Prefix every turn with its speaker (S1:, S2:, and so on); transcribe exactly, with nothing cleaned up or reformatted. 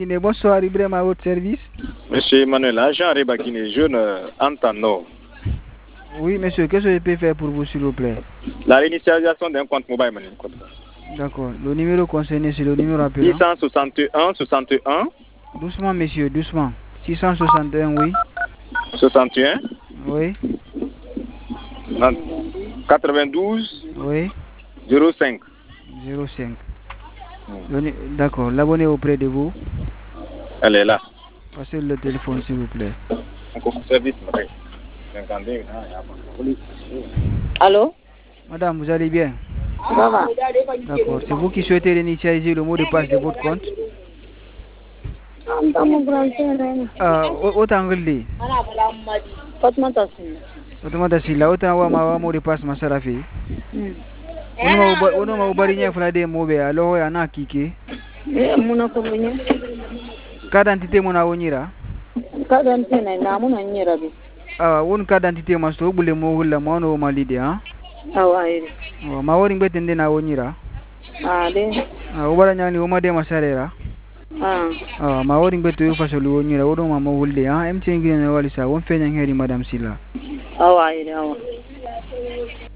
S1: Bonsoir, Ibrahim à votre service.
S2: Monsieur Emmanuel, agent Rebakine, jeune Antano.
S1: Oui, monsieur, qu'est-ce que je peux faire pour vous, s'il vous plaît?
S2: La réinitialisation d'un compte mobile money.
S1: D'accord. Le numéro concerné, c'est le numéro appelant.
S2: six cent soixante et un, soixante et un.
S1: Doucement, monsieur, doucement. six cent soixante et un, oui.
S2: soixante et un.
S1: Oui.
S2: quatre-vingt-douze.
S1: Oui.
S2: zéro cinq.
S1: zéro cinq. D'accord. L'abonné auprès de vous.
S2: Elle est là.
S1: Passez le téléphone, s'il vous plaît.
S3: Allô?
S1: Madame, vous allez bien?
S3: Ça va.
S1: D'accord. C'est vous qui souhaitez réinitialiser le mot de passe de votre compte? Ah, autant que le. Automata sila autant wa ma wa mot de passe masarafi. Ono ma ubari nya funa de mobe alo ya na kike.
S3: Eh muna ko munya.
S1: Carte d'identité mona wonyira?
S3: Carte d'identité na na muna nyira bi.
S1: Ah, won carte d'identité masto bule mo hulla mo no malide ha.
S3: Awa ire.
S1: Oh, ma wori mbetende na wonyira?
S3: Ah de.
S1: Ah, ubara nyani o ma de masarera?
S3: Ah.
S1: Ah, ma wori mbeto yo fasolu wonyira wodo ma mo hulle ha. M T N ngine walisa won fenya ngeri madam Sila.
S3: Awa ire awa.